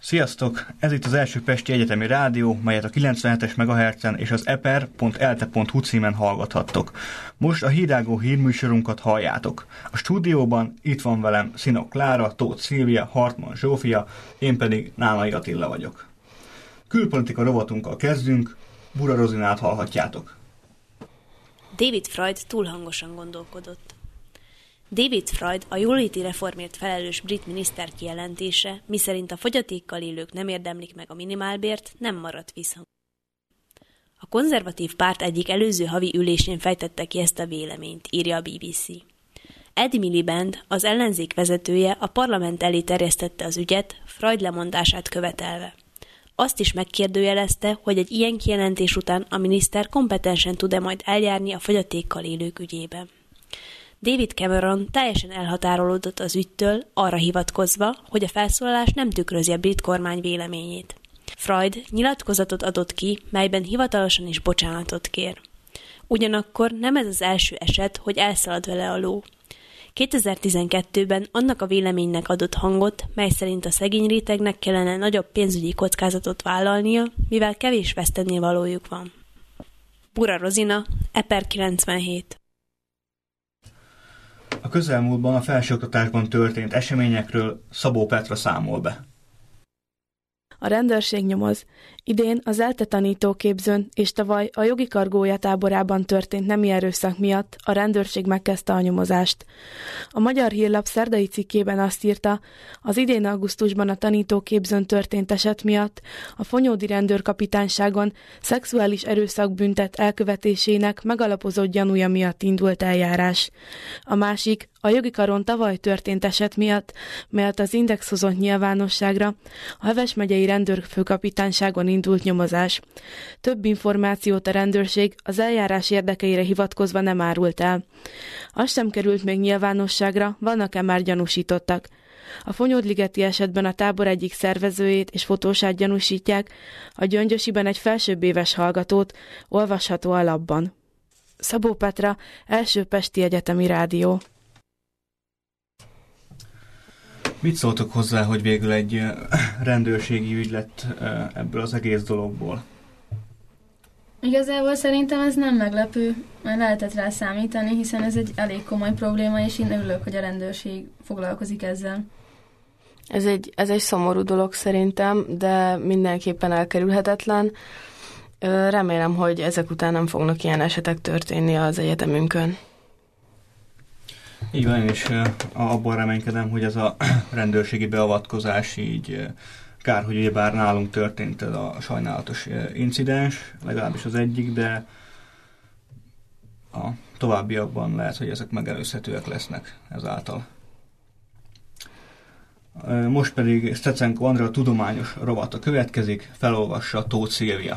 Sziasztok! Ez itt az első Pesti Egyetemi Rádió, melyet a 97-es MHz-en és az eper.elte.hu címen hallgathattok. Most a hírágó hírműsorunkat halljátok. A stúdióban itt van velem Szinok Klára, Tóth Szilvia, Hartmann Zsófia, én pedig Nálai Attila vagyok. Külpolitika rovatunkkal kezdünk, Bura Rozinát hallhatjátok. David Freud túl hangosan gondolkodott. David Freud, a jóléti reformért felelős brit miniszter kijelentése, miszerint a fogyatékkal élők nem érdemlik meg a minimálbért, nem maradt visszhang. A konzervatív párt egyik előző havi ülésén fejtette ki ezt a véleményt, írja a BBC. Ed Miliband, az ellenzék vezetője, a parlament elé terjesztette az ügyet, Freud lemondását követelve. Azt is megkérdőjelezte, hogy egy ilyen kijelentés után a miniszter kompetensen tud-e majd eljárni a fogyatékkal élők ügyében. David Cameron teljesen elhatárolódott az ügytől, arra hivatkozva, hogy a felszólalás nem tükrözi a brit kormány véleményét. Freud nyilatkozatot adott ki, melyben hivatalosan is bocsánatot kér. Ugyanakkor nem ez az első eset, hogy elszalad vele a ló. 2012-ben annak a véleménynek adott hangot, mely szerint a szegény rétegnek kellene nagyobb pénzügyi kockázatot vállalnia, mivel kevés vesztennivalójuk van. Bura Rozina, Eper 97. A közelmúltban a felsőoktatásban történt eseményekről Szabó Petra számol be. A rendőrség nyomoz. Idén az ELTE tanítóképzőn és tavaly a jogi kargója táborában történt nemi erőszak miatt a rendőrség megkezdte a nyomozást. A Magyar Hírlap szerdai cikkében azt írta, az idén augusztusban a tanítóképzőn történt eset miatt a Fonyódi rendőrkapitányságon szexuális erőszak büntet elkövetésének megalapozott gyanúja miatt indult eljárás. A másik a jogi karon tavaly történt eset miatt, melyet az Index hozott nyilvánosságra, a Heves megyei rendőrfőkapitányságon indult nyomozás. Több információt a rendőrség az eljárás érdekeire hivatkozva nem árult el. Az sem került még nyilvánosságra, vannak-e már gyanúsítottak. A Fonyódligeti esetben a tábor egyik szervezőjét és fotósát gyanúsítják, a Gyöngyösiben egy felsőbbéves hallgatót, olvasható a lapban. Szabó Petra, első Pesti Egyetemi Rádió. Mit szóltok hozzá, hogy végül egy rendőrségi ügy lett ebből az egész dologból? Igazából szerintem ez nem meglepő, mert lehetett rá számítani, hiszen ez egy elég komoly probléma, és én örülök, hogy a rendőrség foglalkozik ezzel. Ez egy szomorú dolog szerintem, de mindenképpen elkerülhetetlen. Remélem, hogy ezek után nem fognak ilyen esetek történni az egyetemünkön. Így van, én is abban reménykedem, hogy ez a rendőrségi beavatkozás így kár, hogy ugyebár nálunk történt ez a sajnálatos incidens, legalábbis az egyik, de a továbbiakban lehet, hogy ezek megelőzhetőek lesznek ezáltal. Most pedig Stecenko Andrea tudományos rovata következik, felolvassa Tóth Szilvia.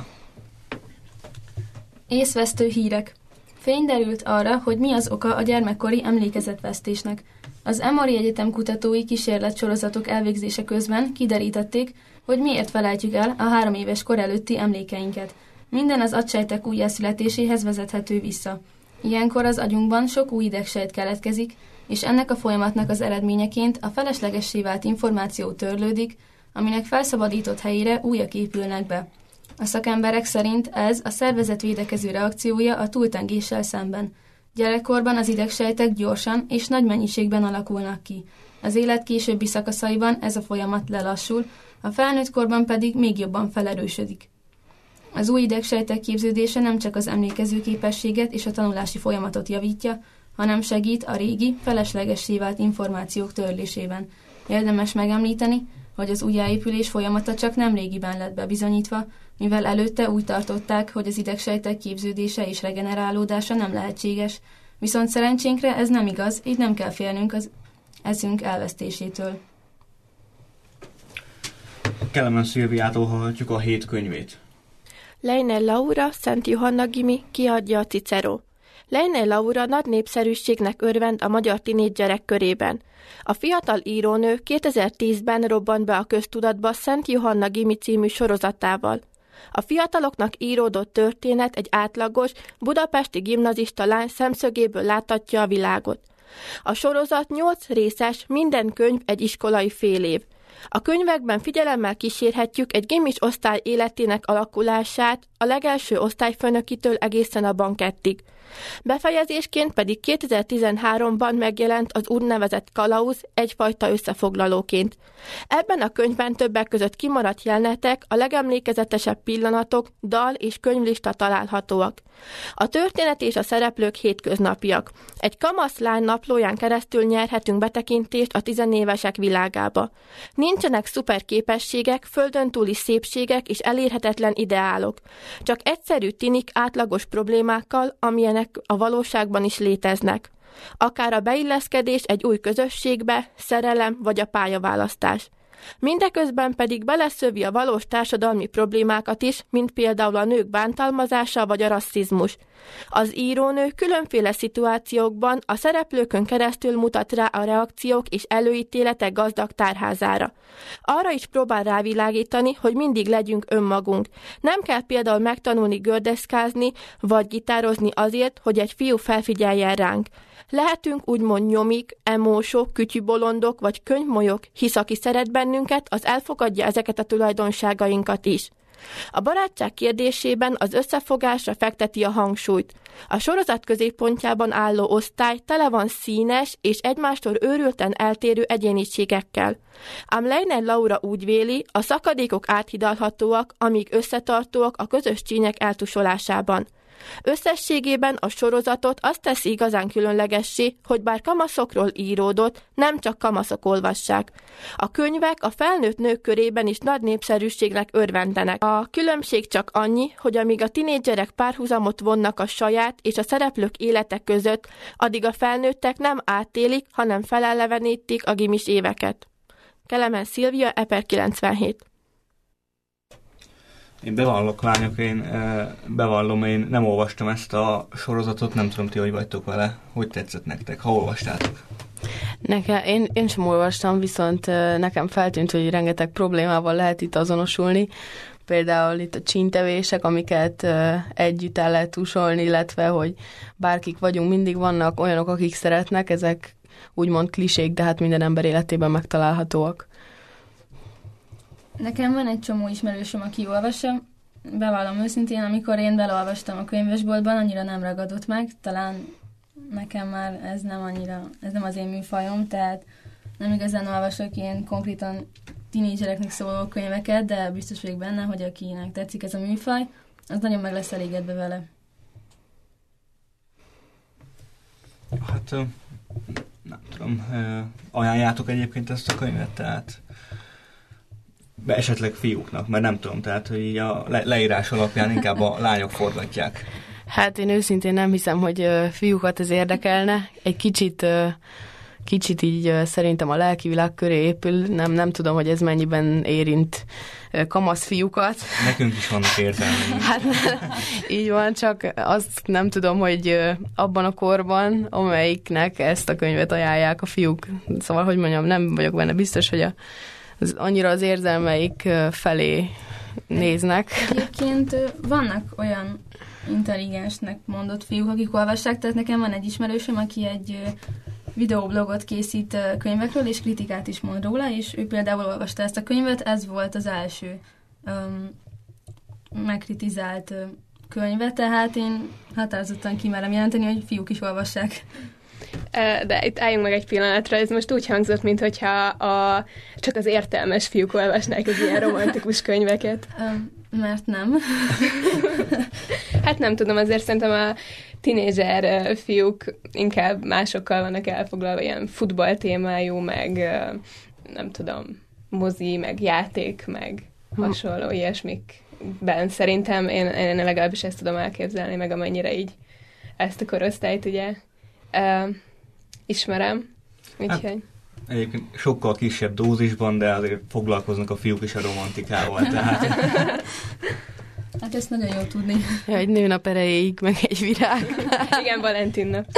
Észvesztő hírek. Fény derült arra, hogy mi az oka a gyermekkori emlékezetvesztésnek. Az Emory Egyetem kutatói kísérletsorozatok elvégzése közben kiderítették, hogy miért felejtjük el a 3 éves kor előtti emlékeinket. Minden az agysejtek újjászületéséhez vezethető vissza. Ilyenkor az agyunkban sok új idegsejt keletkezik, és ennek a folyamatnak az eredményeként a feleslegessé vált információ törlődik, aminek felszabadított helyére újak épülnek be. A szakemberek szerint ez a szervezet védekező reakciója a túltengéssel szemben. Gyerekkorban az idegsejtek gyorsan és nagy mennyiségben alakulnak ki. Az élet későbbi szakaszaiban ez a folyamat lelassul, a felnőtt korban pedig még jobban felerősödik. Az új idegsejtek képződése nem csak az emlékező képességet és a tanulási folyamatot javítja, hanem segít a régi, feleslegessé vált információk törlésében. Érdemes megemlíteni, hogy az újjáépülés folyamata csak nemrégiben lett bebizonyítva, mivel előtte úgy tartották, hogy az idegsejtek képződése és regenerálódása nem lehetséges, viszont szerencsénkre ez nem igaz, így nem kell félnünk az eszünk elvesztésétől. Kelemen Szilviától hallhatjuk a hét könyvét. Leine Laura, Szent Johanna Gimi, kiadja a Cicero. Leine Laura nagy népszerűségnek örvend a magyar tinédzserek körében. A fiatal írónő 2010-ben robbant be a köztudatba Szent Johanna Gimi című sorozatával. A fiataloknak íródott történet egy átlagos, budapesti gimnazista lány szemszögéből láthatja a világot. A sorozat 8 részes, minden könyv egy iskolai félév. A könyvekben figyelemmel kísérhetjük egy gimis osztály életének alakulását a legelső osztályfőnökitől egészen a bankettig. Befejezésként pedig 2013-ban megjelent az úgynevezett kalauz egyfajta összefoglalóként. Ebben a könyvben többek között kimaradt jelenetek, a legemlékezetesebb pillanatok, dal és könyvlista találhatóak. A történet és a szereplők hétköznapiak. Egy kamasz lány naplóján keresztül nyerhetünk betekintést a tizenévesek világába. Nincsenek szuper képességek, földön túli szépségek és elérhetetlen ideálok. Csak egyszerű tinik átlagos problémákkal, amilyenek a valóságban is léteznek. Akár a beilleszkedés egy új közösségbe, szerelem vagy a pályaválasztás. Mindeközben pedig beleszövi a valós társadalmi problémákat is, mint például a nők bántalmazása vagy a rasszizmus. Az írónő különféle szituációkban a szereplőkön keresztül mutat rá a reakciók és előítéletek gazdag tárházára. Arra is próbál rávilágítani, hogy mindig legyünk önmagunk. Nem kell például megtanulni gördeszkázni vagy gitározni azért, hogy egy fiú felfigyeljen ránk. Lehetünk úgymond nyomik, emósok, kütyűbolondok vagy könyvmolyok, hisz aki szeret bennünket, az elfogadja ezeket a tulajdonságainkat is. A barátság kérdésében az összefogásra fekteti a hangsúlyt. A sorozat középpontjában álló osztály tele van színes és egymástól őrülten eltérő egyéniségekkel. Ám Leiner Laura úgy véli, a szakadékok áthidalhatóak, amíg összetartóak a közös csínyek eltusolásában. Összességében a sorozatot azt teszi igazán különlegessé, hogy bár kamaszokról íródott, nem csak kamaszok olvassák. A könyvek a felnőtt nők körében is nagy népszerűségnek örvendenek. A különbség csak annyi, hogy amíg a tinédzserek párhuzamot vonnak a saját és a szereplők élete között, addig a felnőttek nem átélik, hanem felelevenítik a gimis éveket. Kelemen Szilvia, Eper 97. Én bevallok, lányok, én nem olvastam ezt a sorozatot, nem tudom, ti hogy vagytok vele. Hogy tetszett nektek? Ha olvastátok? Én sem olvastam, viszont nekem feltűnt, hogy rengeteg problémával lehet itt azonosulni. Például itt a csíntevések, amiket együtt el lehet tusolni, illetve, hogy bárkik vagyunk, mindig vannak olyanok, akik szeretnek, ezek úgymond klisék, de hát minden ember életében megtalálhatóak. Nekem van egy csomó ismerősöm, aki olvassa. Bevallom őszintén, amikor én belolvastam a könyvesboltban, annyira nem ragadott meg. Talán nekem már ez nem az én műfajom, tehát nem igazán olvasok ilyen konkrétan tinédzsereknek szóló könyveket, de biztos vagyok benne, hogy akinek tetszik ez a műfaj, az nagyon meg lesz elégedve vele. Hát nem tudom, ajánljátok egyébként ezt a könyvet, tehát esetleg fiúknak, mert nem tudom, tehát hogy így a leírás alapján inkább a lányok forgatják. Hát én őszintén nem hiszem, hogy fiúkat ez érdekelne. Egy kicsit így szerintem a lelkivilág köré épül, nem tudom, hogy ez mennyiben érint kamasz fiúkat. Nekünk is vannak érzelmeink. Hát így van, csak azt nem tudom, hogy abban a korban, amelyiknek ezt a könyvet ajánlják a fiúk. Szóval, hogy mondjam, nem vagyok benne biztos, hogy annyira az érzelmeik felé néznek. Egyébként vannak olyan intelligensnek mondott fiúk, akik olvassák, tehát nekem van egy ismerősöm, aki egy videóblogot készít könyvekről, és kritikát is mond róla, és ő például olvasta ezt a könyvet, ez volt az első megkritizált könyve, tehát én határozottan kimerem jelenteni, hogy fiúk is olvassák. De itt álljunk meg egy pillanatra, ez most úgy hangzott, mintha csak az értelmes fiúk olvasnák az ilyen romantikus könyveket. Mert nem. Hát nem tudom, azért szerintem a tinédzser fiúk inkább másokkal vannak elfoglalva, ilyen futball témájú, meg nem tudom, mozi, meg játék, meg hasonló ilyesmikben. Szerintem én legalábbis ezt tudom elképzelni, meg amennyire így ezt a korosztályt ugye ismerem. Úgyhogy... Hát, egyébként sokkal kisebb dózisban, de azért foglalkoznak a fiúk is a romantikával, tehát... Hát ezt nagyon jó tudni. Ja, egy nőnap erejéig, meg egy virág. Igen, Valentin nap.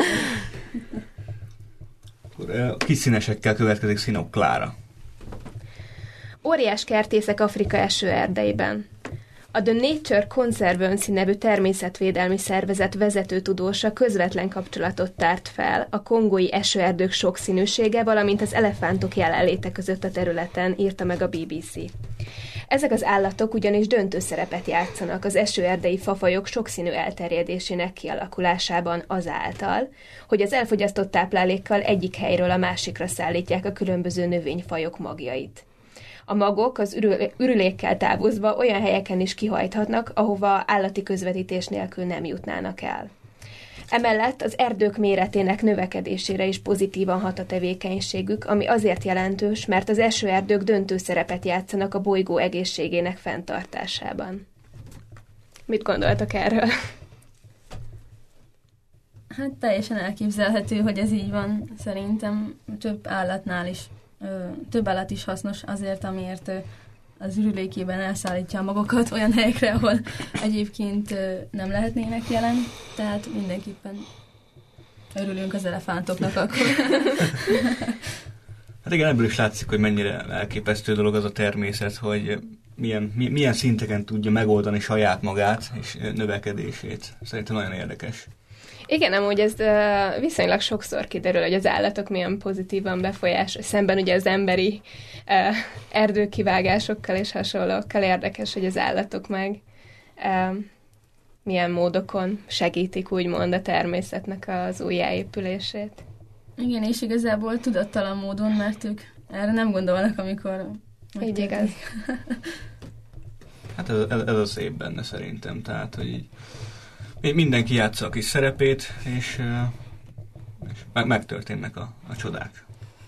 Akkor kis színesekkel következik Színok Klára. Óriás kertészek Afrika eső erdeiben. A The Nature Conservancy nevű természetvédelmi szervezet vezető tudósa közvetlen kapcsolatot tárt fel a kongói esőerdők sokszínűsége, valamint az elefántok jelenléte között a területen, írta meg a BBC. Ezek az állatok ugyanis döntő szerepet játszanak az esőerdei fafajok sokszínű elterjedésének kialakulásában azáltal, hogy az elfogyasztott táplálékkal egyik helyről a másikra szállítják a különböző növényfajok magjait. A magok az ürülékkel távozva olyan helyeken is kihajthatnak, ahova állati közvetítés nélkül nem jutnának el. Emellett az erdők méretének növekedésére is pozitívan hat a tevékenységük, ami azért jelentős, mert az esőerdők döntő szerepet játszanak a bolygó egészségének fenntartásában. Mit gondoltak erről? Hát teljesen elképzelhető, hogy ez így van. Szerintem több állat is hasznos azért, amiért az ürülékében elszállítja a magokat olyan helyekre, ahol egyébként nem lehetnének jelen, tehát mindenképpen örülünk az elefántoknak akkor. Hát igen, ebből is látszik, hogy mennyire elképesztő dolog az a természet, hogy milyen szinteken tudja megoldani saját magát és növekedését. Szerintem nagyon érdekes. Igen, amúgy ez viszonylag sokszor kiderül, hogy az állatok milyen pozitívan befolyásolják, szemben ugye az emberi erdőkivágásokkal és hasonlókkal érdekes, hogy az állatok meg milyen módokon segítik úgymond a természetnek az újjáépülését. Igen, és igazából tudattalan módon, mert ők erre nem gondolnak, amikor... Így igaz. Hát ez a szép benne szerintem, tehát, hogy így mindenki játsza a kis szerepét, és megtörténnek a csodák.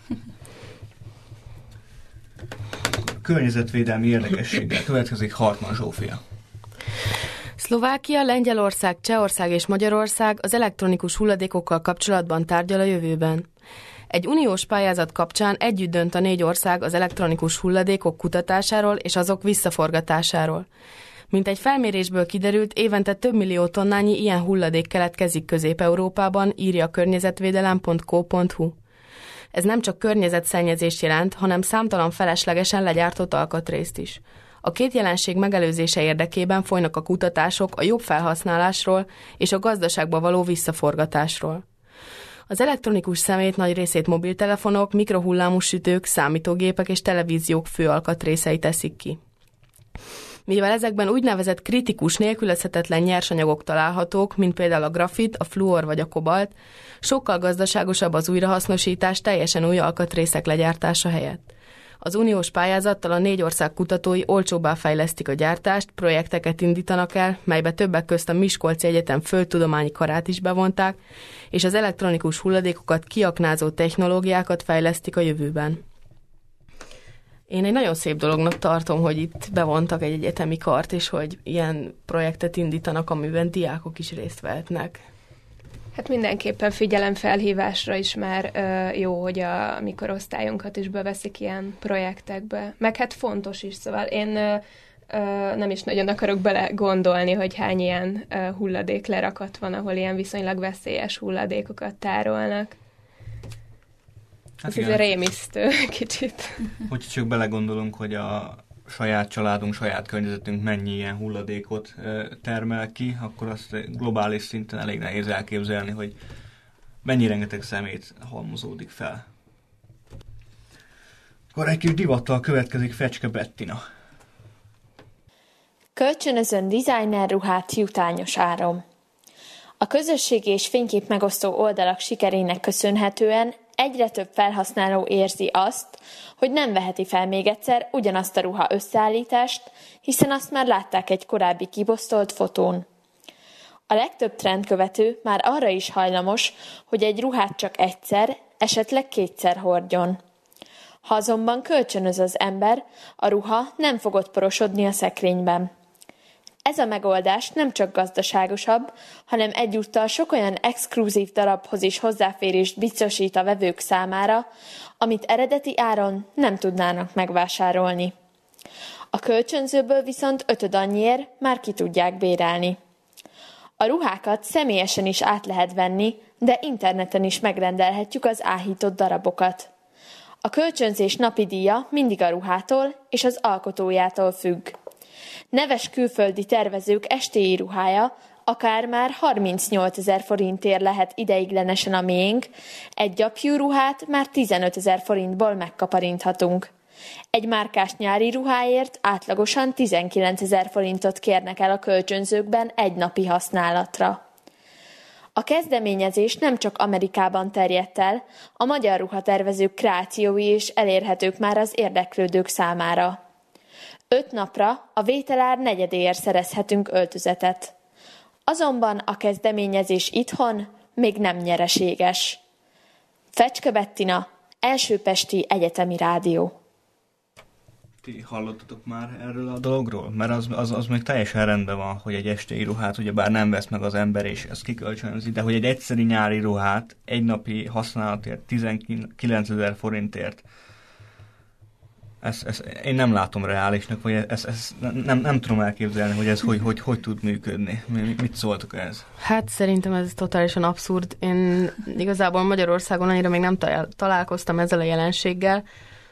Környezetvédelmi érdekességgel következik Hartmann Zsófia. Szlovákia, Lengyelország, Csehország és Magyarország az elektronikus hulladékokkal kapcsolatban tárgyal a jövőben. Egy uniós pályázat kapcsán együtt dönt a 4 ország az elektronikus hulladékok kutatásáról és azok visszaforgatásáról. Mint egy felmérésből kiderült, évente több millió tonnányi ilyen hulladék keletkezik Közép-Európában, írja a környezetvédelem.co.hu. Ez nem csak környezetszennyezést jelent, hanem számtalan feleslegesen legyártott alkatrészt is. A két jelenség megelőzése érdekében folynak a kutatások a jobb felhasználásról és a gazdaságba való visszaforgatásról. Az elektronikus szemét nagy részét mobiltelefonok, mikrohullámú sütők, számítógépek és televíziók fő alkatrészei teszik ki. Mivel ezekben úgynevezett kritikus, nélkülözhetetlen nyersanyagok találhatók, mint például a grafit, a fluor vagy a kobalt, sokkal gazdaságosabb az újrahasznosítás teljesen új alkatrészek legyártása helyett. Az uniós pályázattal a 4 ország kutatói olcsóbbá fejlesztik a gyártást, projekteket indítanak el, melybe többek közt a Miskolci Egyetem földtudományi karát is bevonták, és az elektronikus hulladékokat kiaknázó technológiákat fejlesztik a jövőben. Én egy nagyon szép dolognak tartom, hogy itt bevontak egy egyetemi kart, és hogy ilyen projektet indítanak, amiben diákok is részt vehetnek. Hát mindenképpen figyelemfelhívásra is már jó, hogy a mikorosztályunkat is beveszik ilyen projektekbe. Meg hát fontos is, szóval én nem is nagyon akarok bele gondolni, hogy hány ilyen hulladék lerakat van, ahol ilyen viszonylag veszélyes hulladékokat tárolnak. Hát ez rémisztő kicsit. Hogy csak belegondolunk, hogy a saját családunk, saját környezetünk mennyi ilyen hulladékot termel ki, akkor azt globális szinten elég nehéz elképzelni, hogy mennyi rengeteg szemét halmozódik fel. Akkor egy kis divattal következik Fecske Bettina. Kölcsönözön designer ruhát jutányos áron. A közösségi és fénykép megosztó oldalak sikerének köszönhetően egyre több felhasználó érzi azt, hogy nem veheti fel még egyszer ugyanazt a ruha összeállítást, hiszen azt már látták egy korábbi kiposztolt fotón. A legtöbb trendkövető már arra is hajlamos, hogy egy ruhát csak egyszer, esetleg 2-szer hordjon. Ha azonban kölcsönöz az ember, a ruha nem fog ott porosodni a szekrényben. Ez a megoldás nem csak gazdaságosabb, hanem egyúttal sok olyan exkluzív darabhoz is hozzáférést biztosít a vevők számára, amit eredeti áron nem tudnának megvásárolni. A kölcsönzőből viszont 5 annyiért már ki tudják bérelni. A ruhákat személyesen is át lehet venni, de interneten is megrendelhetjük az áhított darabokat. A kölcsönzés napi díja mindig a ruhától és az alkotójától függ. Neves külföldi tervezők estéi ruhája akár már 38 000 forintért lehet ideiglenesen a miénk, egy gyapjú ruhát már 15 000 forintból megkaparinthatunk. Egy márkás nyári ruháért átlagosan 19 000 forintot kérnek el a kölcsönzőkben egy napi használatra. A kezdeményezés nem csak Amerikában terjedt el, a magyar ruhatervezők kreációi is elérhetők már az érdeklődők számára. 5 napra a vételár negyedéért szerezhetünk öltözetet. Azonban a kezdeményezés itthon még nem nyereséges. Fecske Bettina, Első-Pesti Egyetemi Rádió. Ti hallottatok már erről a dologról? Mert az még teljesen rendben van, hogy egy estéi ruhát ugyebár nem vesz meg az ember, és ezt kikölcsönzi, de hogy egy egyszeri nyári ruhát egy napi használatért 19 000 forintért, én nem látom reálisnak, vagy nem tudom elképzelni, hogy ez hogy tud működni. Mit szóltok ez? Hát szerintem ez totálisan abszurd. Én igazából Magyarországon annyira még nem találkoztam ezzel a jelenséggel.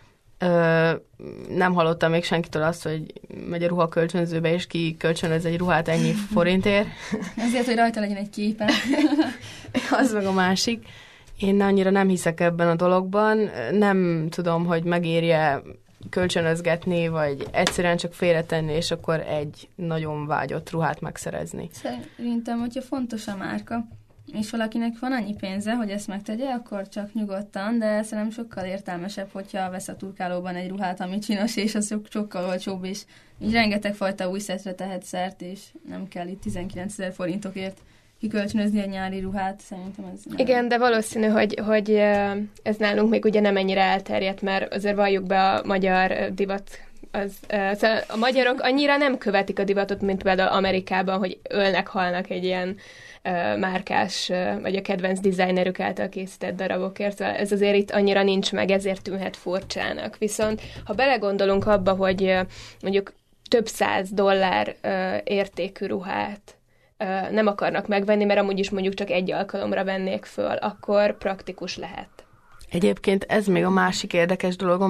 Nem hallottam még senkitől azt, hogy megy a ruhakölcsönzőbe, és ki kölcsönöz egy ruhát ennyi forintért. Azért, hogy rajta legyen egy képen. Az meg a másik. Én annyira nem hiszek ebben a dologban. Nem tudom, hogy megérje kölcsönözgetni, vagy egyszerűen csak félretenni, és akkor egy nagyon vágyott ruhát megszerezni. Szerintem, hogyha fontos a márka, és valakinek van annyi pénze, hogy ezt megtegye, akkor csak nyugodtan, de szerintem sokkal értelmesebb, hogyha vesz a turkálóban egy ruhát, ami csinos, és az sokkal olcsóbb, és így rengeteg fajta új szetre tehet szert, és nem kell itt 19 000 forintokért kikölcsönözni egy nyári ruhát, szerintem ez nem. Igen, de valószínű, hogy ez nálunk még ugye nem ennyire elterjedt, mert azért valljuk be a magyar divat. Szóval a magyarok annyira nem követik a divatot, mint például Amerikában, hogy ölnek, halnak egy ilyen márkás, vagy a kedvenc dizájnerük által készített darabokért. Szóval ez azért itt annyira nincs meg, ezért tűnhet furcsának. Viszont ha belegondolunk abba, hogy mondjuk több $100 értékű ruhát nem akarnak megvenni, mert amúgy is mondjuk csak egy alkalomra vennék föl, akkor praktikus lehet. Egyébként ez még a másik érdekes dolog,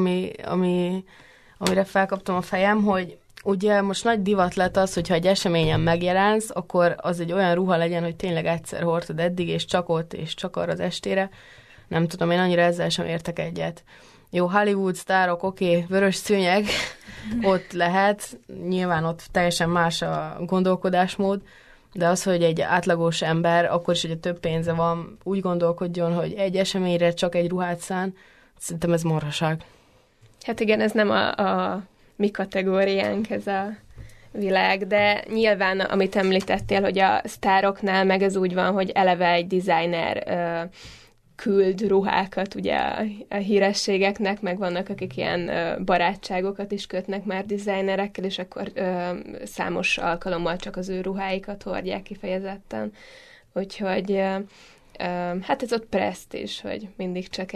amire felkaptam a fejem, hogy ugye most nagy divat lett az, hogyha egy eseményen megjelensz, akkor az egy olyan ruha legyen, hogy tényleg egyszer hordtad eddig, és csak ott, és csak arra az estére. Nem tudom, én annyira ezzel sem értek egyet. Jó, Hollywood sztárok, oké, vörös szőnyeg, ott lehet, nyilván ott teljesen más a gondolkodásmód, de az, hogy egy átlagos ember, akkor is, hogy több pénze van, úgy gondolkodjon, hogy egy eseményre csak egy ruhát szán, szerintem ez marhaság. Hát igen, ez nem a mi kategóriánk, ez a világ, de nyilván, amit említettél, hogy a sztároknál meg ez úgy van, hogy eleve egy designer küld ruhákat ugye a hírességeknek, meg vannak, akik ilyen barátságokat is kötnek már designerekkel, és akkor számos alkalommal csak az ő ruháikat hordják kifejezetten. Úgyhogy hát ez ott presztízs, hogy mindig csak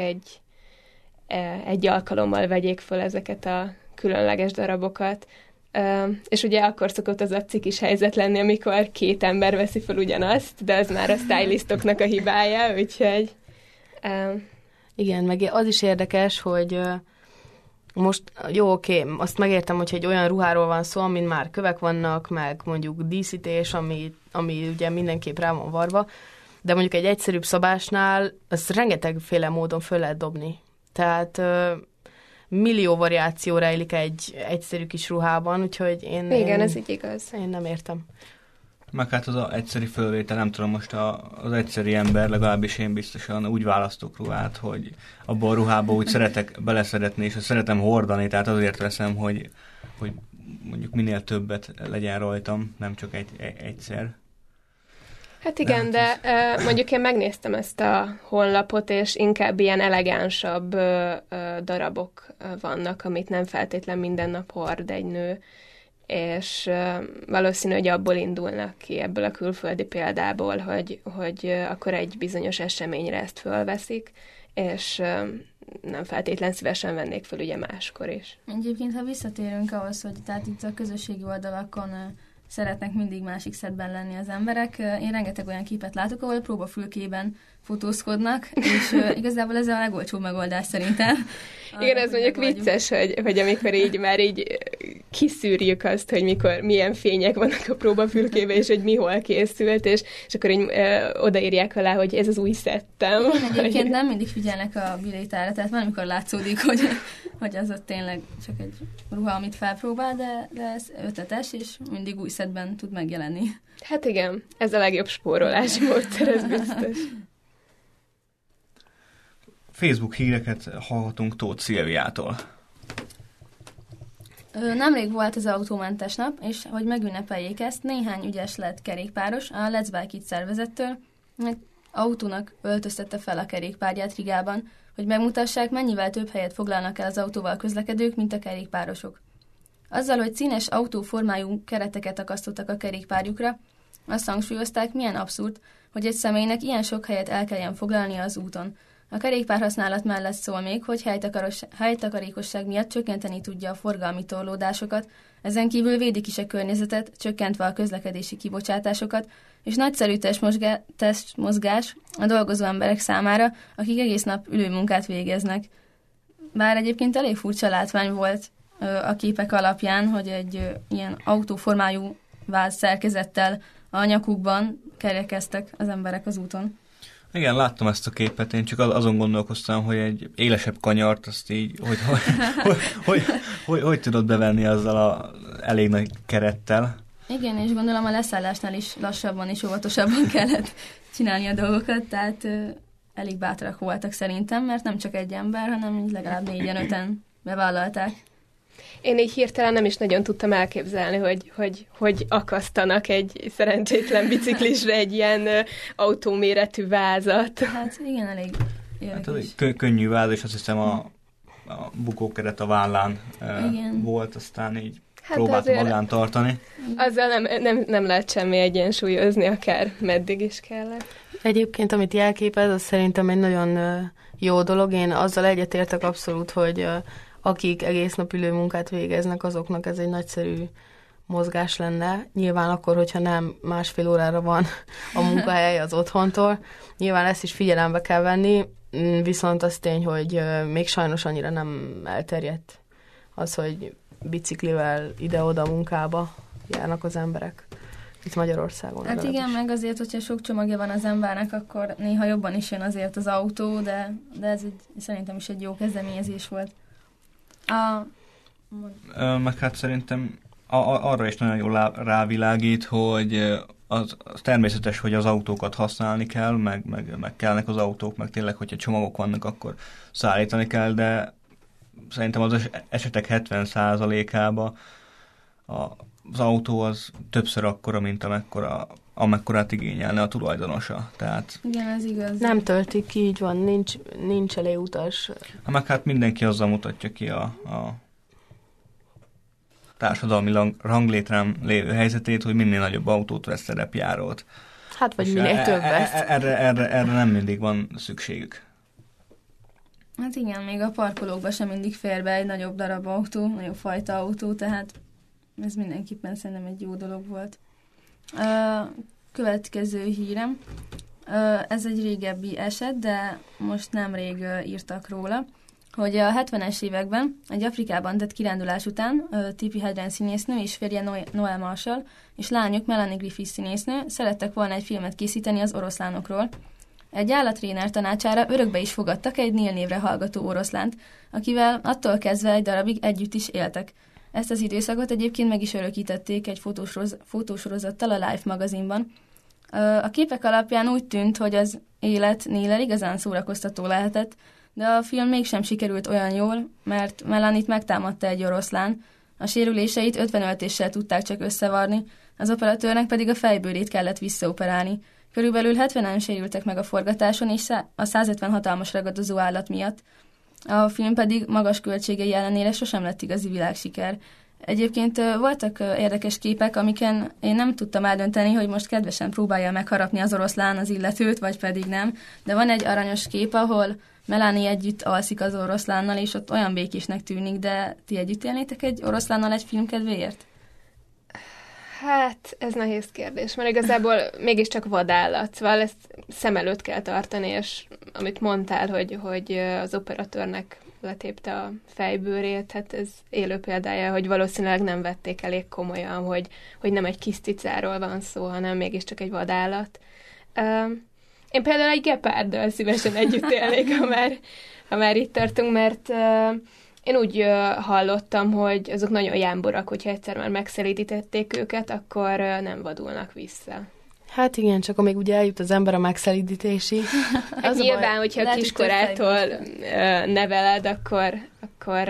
egy alkalommal vegyék föl ezeket a különleges darabokat. És ugye akkor szokott az a cikis helyzet lenni, amikor 2 ember veszi fel ugyanazt, de az már a stylistoknak a hibája, úgyhogy... Igen, meg az is érdekes, hogy most jó, oké, azt megértem, hogy egy olyan ruháról van szó, amin már kövek vannak, meg mondjuk díszítés, ami ugye mindenképp rá van varva, de mondjuk egy egyszerűbb szabásnál azt rengetegféle módon föl lehet dobni. Tehát millió variáció rejlik egy egyszerű kis ruhában, úgyhogy igen, ez így igaz. Én nem értem. Meg hát az egyszeri fölvétel, nem tudom, most az egyszeri ember, legalábbis én biztosan úgy választok ruhát, hogy abban a ruhába úgy szeretek beleszeretni, és azt szeretem hordani, tehát azért veszem, hogy mondjuk minél többet legyen rajtam, nem csak egyszer. Hát igen, de mondjuk én megnéztem ezt a honlapot, és inkább ilyen elegánsabb darabok vannak, amit nem feltétlen minden nap hord egy nő, és valószínű, hogy abból indulnak ki, ebből a külföldi példából, hogy akkor egy bizonyos eseményre ezt fölveszik, és nem feltétlen szívesen vennék föl ugye máskor is. Egyébként, ha visszatérünk ahhoz, hogy tehát itt a közösségi oldalakon szeretnek mindig másik szedben lenni az emberek. Én rengeteg olyan képet látok, ahol próbafülkében fotózkodnak, és igazából ez a legolcsóbb megoldás szerintem. Igen, ez mondjuk vicces, hogy amikor így már így kiszűrjük azt, hogy milyen fények vannak a próbafülkében, és hogy mi hol készült, és akkor így odaírják alá, hogy ez az új szettem. Egyébként nem mindig figyelnek a bilétára, tehát van, amikor látszódik, hogy az ott tényleg csak egy ruha, amit felpróbál, de ez ötletes, és mindig új szettben tud megjelenni. Hát igen, ez a legjobb spórolási módszer, ez biztos. Facebook híreket hallhatunk Tóth Szilviától. Nemrég volt az autómentes nap, és hogy megünnepeljék ezt, néhány ügyes lett kerékpáros a Let's Bike It szervezettől autónak öltöztette fel a kerékpárját Rigában, hogy megmutassák, mennyivel több helyet foglalnak el az autóval közlekedők, mint a kerékpárosok. Azzal, hogy színes autóformájú kereteket akasztottak a kerékpárjukra, azt hangsúlyozták, milyen abszurd, hogy egy személynek ilyen sok helyet el kelljen foglalnia az úton. A kerékpárhasználat mellett szól még, hogy helytakarékosság miatt csökkenteni tudja a forgalmi torlódásokat, ezen kívül védik is a környezetet, csökkentve a közlekedési kibocsátásokat, és nagyszerű testmozgás a dolgozó emberek számára, akik egész nap ülőmunkát végeznek. Bár egyébként elég furcsa látvány volt a képek alapján, hogy egy ilyen autóformájú váz szerkezettel a nyakukban kerekeztek az emberek az úton. Igen, láttam ezt a képet, én csak azon gondolkoztam, hogy egy élesebb kanyart, azt így, hogy tudod bevenni azzal a elég nagy kerettel. Igen, és gondolom a leszállásnál is lassabban és óvatosabban kellett csinálni a dolgokat, tehát elég bátrak voltak szerintem, mert nem csak egy ember, hanem legalább 4-5 bevállalták. Én így hirtelen nem is nagyon tudtam elképzelni, hogy akasztanak egy szerencsétlen biciklisre egy ilyen autóméretű vázat. Hát igen, elég érdekes. Hát könnyű váz, és azt hiszem a bukókeret a vállán volt, aztán így próbáltam magán tartani. Azzal nem lehet semmi egyensúlyozni, akár meddig is kellett. Egyébként, amit jelképez, az szerintem egy nagyon jó dolog. Én azzal egyetértek abszolút, hogy akik egész nap ülő munkát végeznek, azoknak ez egy nagyszerű mozgás lenne. Nyilván akkor, hogyha nem 1,5 órára van a munkahely az otthontól. Nyilván ezt is figyelembe kell venni, viszont az tény, hogy még sajnos annyira nem elterjedt az, hogy biciklivel ide-oda munkába járnak az emberek itt Magyarországon. Hát igen, meg azért, hogyha sok csomagja van az embernek, akkor néha jobban is jön azért az autó, de ez szerintem is egy jó kezdeményezés volt. Meg hát szerintem arra is nagyon jól rávilágít, hogy az természetes, hogy az autókat használni kell, meg kellnek az autók, meg tényleg, hogyha csomagok vannak, akkor szállítani kell, de szerintem az esetek 70%-ában az autó az többször akkora, mint amekkorát igényelne a tulajdonosa. Tehát igen, ez igaz. Nem töltik ki, így van, nincs elég utas. Meg hát mindenki azzal mutatja ki a társadalmi ranglétrán lévő helyzetét, hogy minél nagyobb autót vesz szerepjárót. Hát, vagy minél többet. Erre nem mindig van szükségük. Hát igen, még a parkolókban sem mindig fér be egy nagyobb darab autó, nagyobb fajta autó, tehát ez mindenképpen szerintem egy jó dolog volt. Következő hírem. Ez egy régebbi eset, de most nemrég írtak róla, hogy a 70-es években egy Afrikában tett kirándulás után Tippi Hedren színésznő és férje Noel Marshall és lányuk Melanie Griffith színésznő szerettek volna egy filmet készíteni az oroszlánokról. Egy állatréner tanácsára örökbe is fogadtak egy Neil névre hallgató oroszlánt, akivel attól kezdve egy darabig együtt is éltek. Ezt az időszakot egyébként meg is örökítették egy fotósorozattal a Life magazinban. A képek alapján úgy tűnt, hogy az élet Neil-el igazán szórakoztató lehetett, de a film mégsem sikerült olyan jól, mert Melanie-t megtámadta egy oroszlán, a sérüléseit 50 öltéssel tudták csak összevarni, az operatőrnek pedig a fejbőrét kellett visszaoperálni. Körülbelül 70-en sérültek meg a forgatáson, és a 150 hatalmas ragadozó állat miatt. A film pedig magas költségei ellenére sosem lett igazi világsiker. Egyébként voltak érdekes képek, amiken én nem tudtam eldönteni, hogy most kedvesen próbálja megharapni az oroszlán az illetőt, vagy pedig nem. De van egy aranyos kép, ahol Melanie együtt alszik az oroszlánnal, és ott olyan békésnek tűnik, de ti együtt élnétek egy oroszlánnal egy film kedvéért? Hát, ez nehéz kérdés, mert igazából mégiscsak vadállat, szóval ezt szem előtt kell tartani, és amit mondtál, hogy az operatőrnek letépte a fejbőrét, hát ez élő példája, hogy valószínűleg nem vették elég komolyan, hogy nem egy kis cicáról van szó, hanem mégiscsak egy vadállat. Én például egy gepárddal szívesen együtt élnék, ha már itt tartunk, mert én úgy hallottam, hogy azok nagyon jámborak, hogyha egyszer már megszelídítették őket, akkor nem vadulnak vissza. Hát igen, csak amíg ugye eljut az ember a megszelídítésig. Hát nyilván, hogyha a kiskorától neveled, akkor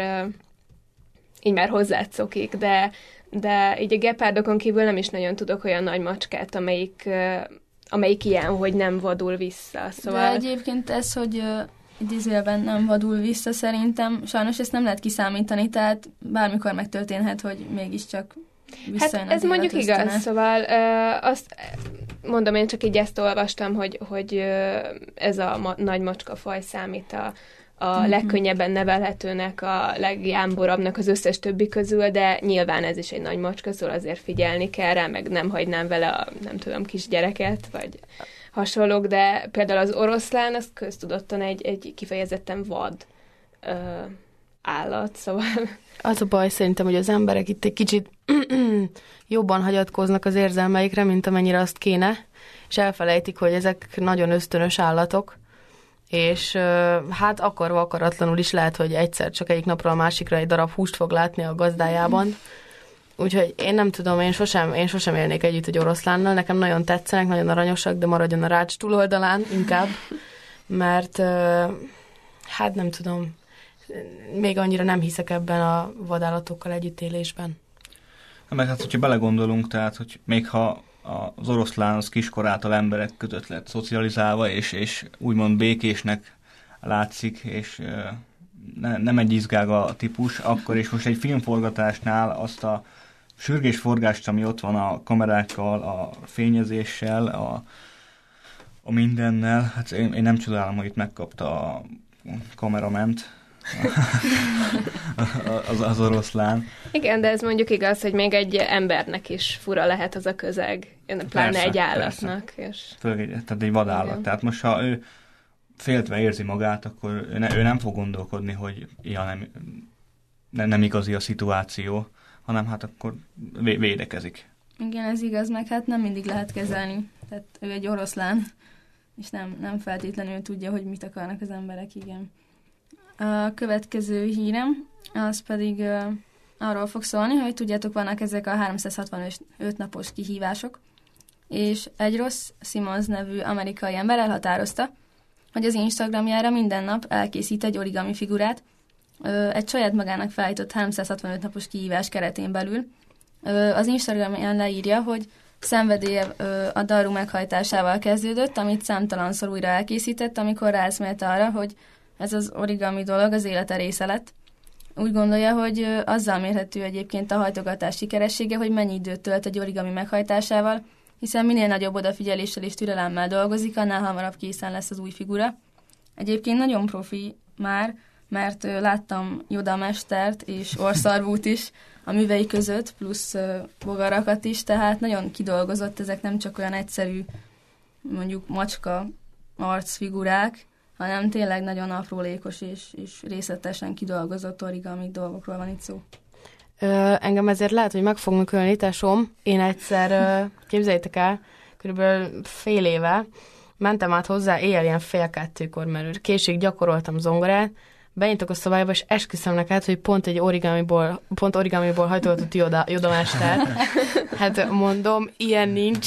így már hozzád szokik, de így a gepárdokon kívül nem is nagyon tudok olyan nagy macskát, amelyik ilyen, hogy nem vadul vissza. Szóval... De egyébként ez, hogy idézőjelben nem vadul vissza, szerintem sajnos ezt nem lehet kiszámítani, tehát bármikor megtörténhet, hogy mégiscsak visszajön. Hát ez mondjuk igaz, szóval azt mondom, én csak így ezt olvastam, hogy ez a nagy macskafaj számít a legkönnyebben nevelhetőnek, a legjámborabbnak az összes többi közül, de nyilván ez is egy nagy macska, szóval azért figyelni kell rá, meg nem hagynám vele a, nem tudom, kisgyereket, vagy hasonlók, de például az oroszlán, az köztudottan egy kifejezetten vad állat, szóval... Az a baj szerintem, hogy az emberek itt egy kicsit jobban hagyatkoznak az érzelmeikre, mint amennyire azt kéne, és elfelejtik, hogy ezek nagyon ösztönös állatok, és hát akarva akaratlanul is lehet, hogy egyszer csak egyik napról a másikra egy darab húst fog látni a gazdájában. Úgyhogy én nem tudom, én sosem élnék együtt egy oroszlánnal, nekem nagyon tetszenek, nagyon aranyosak, de maradjon a rács túloldalán inkább, mert hát nem tudom, még annyira nem hiszek ebben a vadállatokkal együttélésben. Meg hát, hogyha belegondolunk, tehát, hogy még ha az oroszlán az kiskorától emberek között lett szocializálva, és úgymond békésnek látszik, és nem egy izgága típus, akkor is most egy filmforgatásnál azt a sürgésforgást, ami ott van a kamerákkal, a fényezéssel, a mindennel, hát én nem csodálom, hogy itt megkapta a kamerament, az oroszlán. Igen, de ez mondjuk igaz, hogy még egy embernek is fura lehet az a közeg, pláne persze, egy állatnak. És... Tehát egy vadállat. Igen. Tehát most, ha ő féltve érzi magát, akkor ő nem fog gondolkodni, hogy nem igazi a szituáció, hanem hát akkor védekezik. Igen, ez igaz, meg hát nem mindig lehet kezelni. Tehát ő egy oroszlán, és nem feltétlenül tudja, hogy mit akarnak az emberek, igen. A következő hírem, az pedig arról fog szólni, hogy tudjátok, vannak ezek a 365 napos kihívások, és egy Ross Simons nevű amerikai ember elhatározta, hogy az Instagramjára minden nap elkészít egy origami figurát, egy saját magának felállított 365 napos kihívás keretén belül. Az Instagramján leírja, hogy szenvedélye a daru meghajtásával kezdődött, amit számtalanszor újra elkészített, amikor ráeszmélt arra, hogy ez az origami dolog az élete része lett. Úgy gondolja, hogy azzal mérhető egyébként a hajtogatás sikeressége, hogy mennyi időt tölt egy origami meghajtásával, hiszen minél nagyobb odafigyeléssel és türelemmel dolgozik, annál hamarabb készen lesz az új figura. Egyébként nagyon profi már, mert láttam Yoda mestert és orszarvút is a művei között, plusz bogarakat is, tehát nagyon kidolgozott, ezek nem csak olyan egyszerű, mondjuk macska arcfigurák, hanem tényleg nagyon aprólékos és részletesen kidolgozott origami dolgokról van itt szó. Engem ezért lehet, hogy meg fognak ölni, tesóm. Én egyszer, képzeljétek el, körülbelül fél éve mentem át hozzá éjjel ilyen 1:30-kor, mert később gyakoroltam zongorát, benyitok a szobájába, és esküszöm neked, hogy pont origamiból hajtogatott Yoda mester. Hát mondom, ilyen nincs.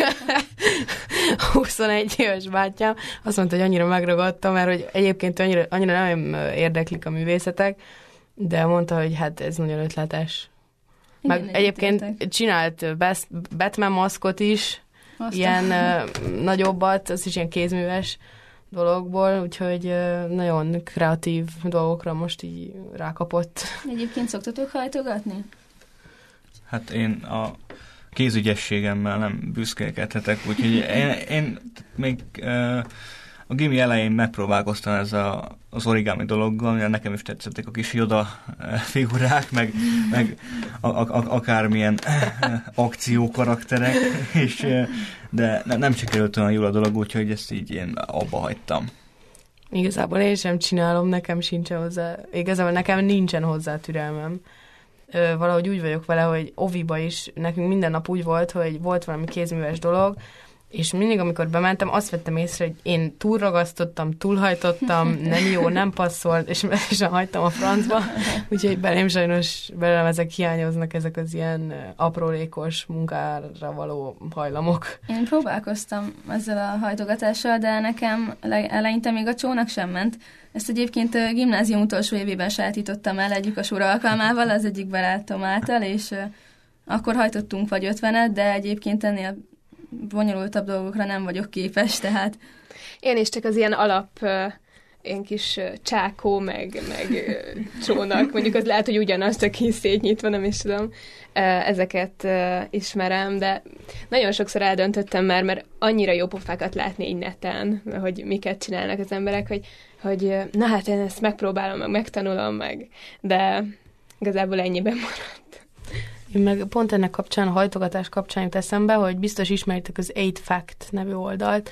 21 éves bátyám azt mondta, hogy annyira megragadta, mert hogy egyébként annyira nem érdeklik a művészetek, de mondta, hogy hát ez nagyon ötletes. Meg egyébként csinált Batman maszkot is, ilyen nagyobbat, az is ilyen kézműves dologból, úgyhogy nagyon kreatív dolgokra most így rákapott. Egyébként szoktatok hajtogatni? Hát én a kézügyességemmel nem büszkélkedhetek, úgyhogy én még a gimi elején megpróbálkoztam az origami dologgal, mert nekem is tetszettek a kis Yoda figurák, meg akármilyen akciókarakterek, de nem sikerült olyan jól a dolog, úgyhogy ezt így én abba hagytam. Igazából én sem csinálom, nekem nincsen hozzá türelmem. Valahogy úgy vagyok vele, hogy oviba is nekünk minden nap úgy volt, hogy volt valami kézműves dolog, és mindig, amikor bementem, azt vettem észre, hogy én túlragasztottam, túlhajtottam, nem jó, nem passzolt, és hagytam a francba, úgyhogy belem ezek hiányoznak, ezek az ilyen aprólékos munkára való hajlamok. Én próbálkoztam ezzel a hajtogatással, de nekem eleinte még a csónak sem ment. Ezt egyébként a gimnázium utolsó évében sajátítottam el egy lyukasóra alkalmával, az egyik barátom által, és akkor hajtottunk vagy 50-et, de egyébként ennél bonyolultabb dolgokra nem vagyok képes, tehát... Én is csak az ilyen ilyen kis csákó, meg csónak, mondjuk az lehet, hogy ugyanaz, csak így szétnyitva, nem is tudom. Ezeket ismerem, de nagyon sokszor eldöntöttem már, mert annyira jó pofákat látni így neten, hogy miket csinálnak az emberek, hogy na hát én ezt megpróbálom, megtanulom, de igazából ennyiben maradt. Én meg pont ennek kapcsán, a hajtogatás kapcsán jut eszembe, hogy biztos ismeritek az 8 Fact nevű oldalt,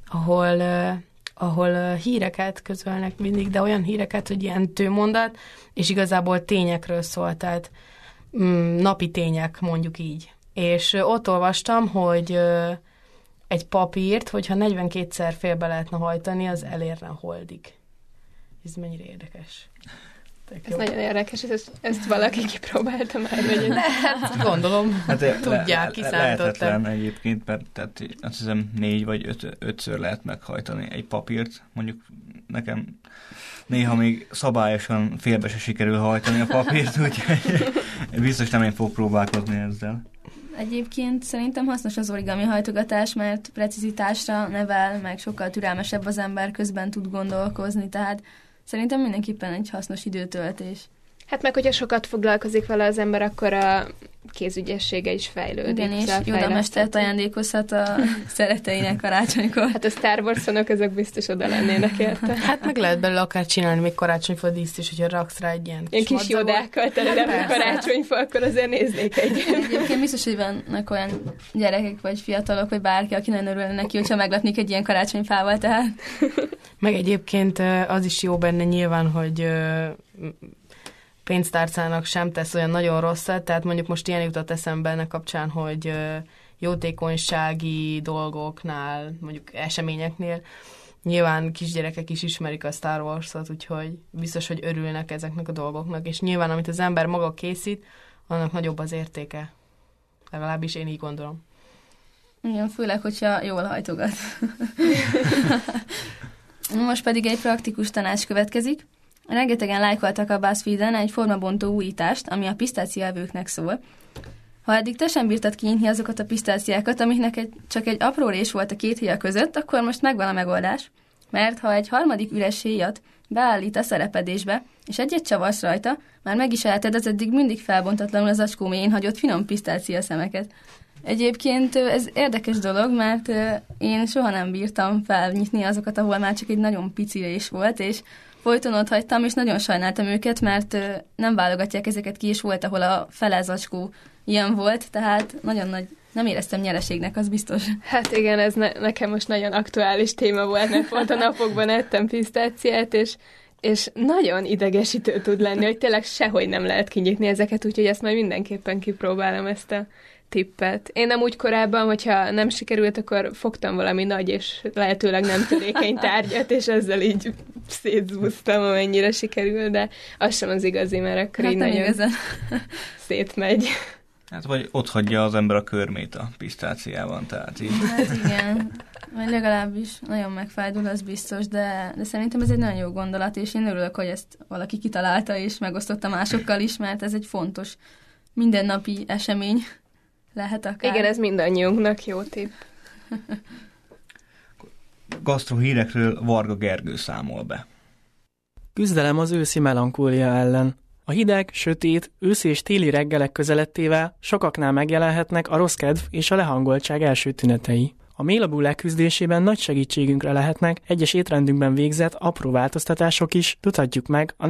ahol híreket közölnek mindig, de olyan híreket, hogy ilyen tőmondat, és igazából tényekről szól, tehát napi tények, mondjuk így. És ott olvastam, hogy egy papírt, hogyha 42-szer félbe lehetne hajtani, az elérne a holdig. Ez mennyire érdekes. Ez nagyon érdekes, ezt valaki kipróbálta már, vagy? Lehet, gondolom, tudják, kiszámították. Lehetetlen egyébként, mert tehát azt hiszem 4 vagy 5-ször lehet meghajtani egy papírt. Mondjuk nekem néha még szabályosan félbe se sikerül hajtani a papírt, úgyhogy biztos nem én fogok próbálkozni ezzel. Egyébként szerintem hasznos az origami hajtogatás, mert precizitásra nevel, meg sokkal türelmesebb az ember, közben tud gondolkozni, tehát szerintem mindenképpen egy hasznos időtöltés. Hát meg, hogyha sokat foglalkozik vele az ember, akkor a kézügyessége is fejlődik. Igen, és Yoda mestert ajándékozhat a szereteinek karácsonykor. Hát a Star Wars-onok azok biztos oda lennének érte. Hát meg lehet belőle akár csinálni még karácsonyfa díszt is, hogyha raksz rá egy ilyen kis Yodákkal telelem karácsonyfa, akkor azért néznék Egyébként biztos, hogy vannak olyan gyerekek, vagy fiatalok, vagy bárki, aki nagyon örülne neki, hogyha meglepnék egy ilyen karácsonyfával, tehát. Meg egyébként az is jó benne nyilván, hogy pénztárcának sem tesz olyan nagyon rosszat, tehát mondjuk most ilyen jutott eszembe ennek kapcsán, hogy jótékonysági dolgoknál, mondjuk eseményeknél nyilván kisgyerekek is ismerik a Star Wars-ot, úgyhogy biztos, hogy örülnek ezeknek a dolgoknak, és nyilván amit az ember maga készít, annak nagyobb az értéke. Legalábbis én így gondolom. Igen, főleg, hogyha jól hajtogat. Most pedig egy praktikus tanács következik. Rengetegen lájkoltak a BuzzFeeden egy formabontó újítást, ami a pisztáciaevőknek szól. Ha eddig te sem bírtad kinyitni azokat a pisztáciákat, amiknek csak egy apró rés volt a két héja között, akkor most megvan a megoldás. Mert ha egy harmadik üres héjat beállít a szerepedésbe, és egyet csavarsz rajta, már meg is eheted az eddig mindig felbontatlanul az acskó mélyén hagyott finom pisztácia szemeket. Egyébként ez érdekes dolog, mert én soha nem bírtam felnyitni azokat, ahol már csak egy nagyon pici rés volt, és folyton ott hagytam, és nagyon sajnáltam őket, mert nem válogatják ezeket ki, és volt, ahol a fele zacskó ilyen volt, tehát nagyon nagy, nem éreztem nyereségnek, az biztos. Hát igen, ez nekem most nagyon aktuális téma volt, mert pont a napokban ettem pisztáciát, és nagyon idegesítő tud lenni, hogy tényleg sehogy nem lehet kinyitni ezeket, úgyhogy ezt majd mindenképpen kipróbálom, ezt a tippet. Én nem úgy korábban, hogyha nem sikerült, akkor fogtam valami nagy és lehetőleg nem törékeny tárgyat, és ezzel így szétzúztam, amennyire sikerül, de az sem az igazi, mert akkor így nagyon szétmegy. Hát vagy ott hagyja az ember a körmét a pisztáciában, tehát így. Hát igen, vagy legalábbis nagyon megfájdul, az biztos, de szerintem ez egy nagyon jó gondolat, és én örülök, hogy ezt valaki kitalálta, és megosztotta másokkal is, mert ez egy fontos mindennapi esemény lehet akár. Igen, ez mindannyiunknak jó tipp. Gasztrohírekről Varga Gergő számol be. Küzdelem az őszi melankólia ellen. A hideg, sötét, őszi és téli reggelek közelettével sokaknál megjelenhetnek a rossz kedv és a lehangoltság első tünetei. A mélabú leküzdésében nagy segítségünkre lehetnek egyes étrendünkben végzett apró változtatások is, tudhatjuk meg a